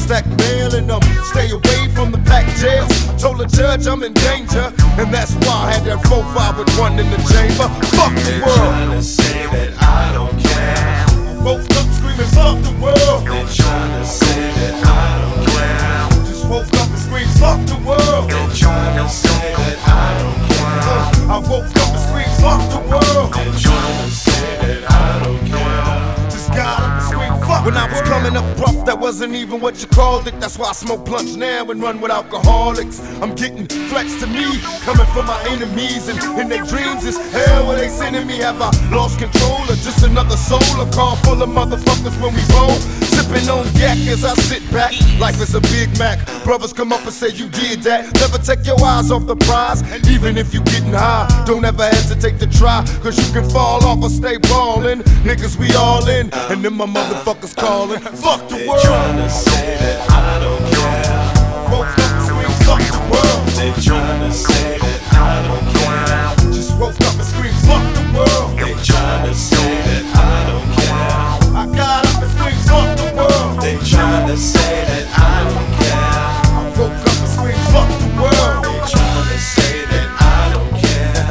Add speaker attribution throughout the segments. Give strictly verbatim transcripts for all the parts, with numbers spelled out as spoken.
Speaker 1: stack mail and um, stay away from the packed jails. Told the judge I'm in danger, and that's why I had that four five with one in the chamber. Fuck the
Speaker 2: They're
Speaker 1: world.
Speaker 2: trying to say that I don't care.
Speaker 1: I woke up screaming, fuck the world.
Speaker 2: They're trying to say that I don't care.
Speaker 1: Just woke up and screamed, fuck the world.
Speaker 2: They're trying to say that I don't care.
Speaker 1: Uh, I woke up and screamed, fuck the world.
Speaker 2: They're trying to say that I don't care.
Speaker 1: Just got up and screamed, fuck. When I was coming up rough, that wasn't even what you called it. That's why I smoke blunts now and run with alcoholics. I'm getting flex to me, coming from my enemies, and in their dreams is hell where they sending me. Have I lost control or just another soul? A car full of motherfuckers when we roll, sipping on yak as I sit back. Life is a Big Mac. Brothers come up and say you did that. Never take your eyes off the prize, even if you getting high. Don't ever hesitate to try, cause you can fall off or stay ballin'. Niggas, we all in, and then my motherfuckers calling. Fuck the world.
Speaker 2: They're trying to say that I don't care.
Speaker 1: Woke up and screamed, fuck the world.
Speaker 2: They're trying to say that I don't care.
Speaker 1: Just woke up and screamed, fuck the world.
Speaker 2: They're trying to say that I don't care.
Speaker 1: I got up and screamed, fuck the world.
Speaker 2: They're trying to say that I don't care.
Speaker 1: I woke up and screamed, fuck the world.
Speaker 2: They're trying to say that I don't care.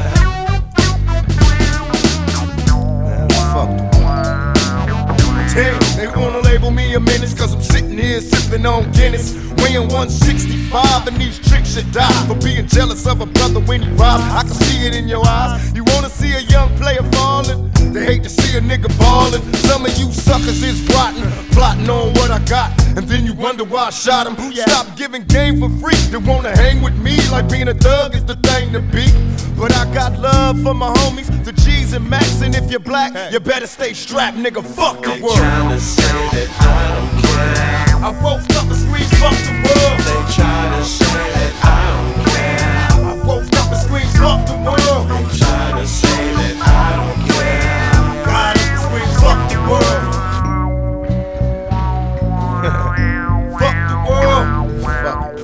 Speaker 1: Man, fuck the world. Damn, they wanna label me a menace, cause I'm sitting here sipping on Guinness, weighing one sixty-five, and these tricks should die for being jealous of a brother when he robs. I can see it in your eyes. You wanna see a young player falling? They hate to see a nigga ballin'. Some of you suckers is rotten, plotting on what I got, and then you wonder why I shot him. Stop giving game for free. They wanna hang with me like being a thug is the thing to be. But I got love for my homies, the G's and Max, and if you're black, you better stay strapped, nigga. Fuck the
Speaker 2: They're
Speaker 1: world.
Speaker 2: trying to say that I don't care.
Speaker 1: I woke up and screamed, fuck the world.
Speaker 2: They're trying to say that I don't care.
Speaker 1: I woke up and screamed, fuck the world.
Speaker 2: They're trying to say that I don't care.
Speaker 1: Got up and screamed, fuck the world. Fuck the world. Fuck it.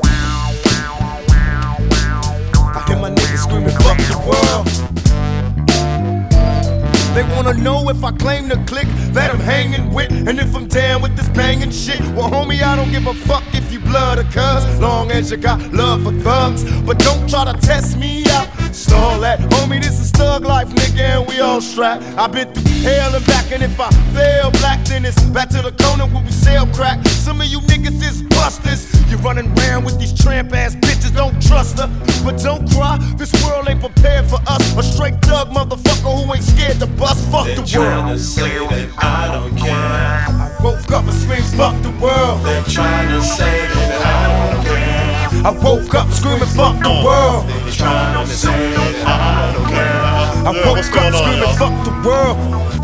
Speaker 1: I hear my niggas screaming, fuck the world. They wanna know if I claim to click that I'm hanging with, and if I'm down with this banging shit. Well, homie, I don't give a fuck if you blood or cuz, long as you got love for thugs. But don't try to test me out, stall that. Homie, this is thug life, nigga, and we all strapped. I've been through hell and back, and if I fail black, then it's back to the corner where we sell crack. Some of you niggas is busters. You running around with these tramp ass bitches, don't trust her. But don't cry, this world ain't prepared for us. A straight thug motherfucker who ain't scared to bust. Fuck
Speaker 2: They're
Speaker 1: the
Speaker 2: trying
Speaker 1: world.
Speaker 2: to say that I don't care.
Speaker 1: I woke up and screamed, fuck the world.
Speaker 2: They're trying to say that I don't care.
Speaker 1: I woke up screaming, fuck the world.
Speaker 2: They're trying to say that I don't care.
Speaker 1: I woke up screaming, fuck the world.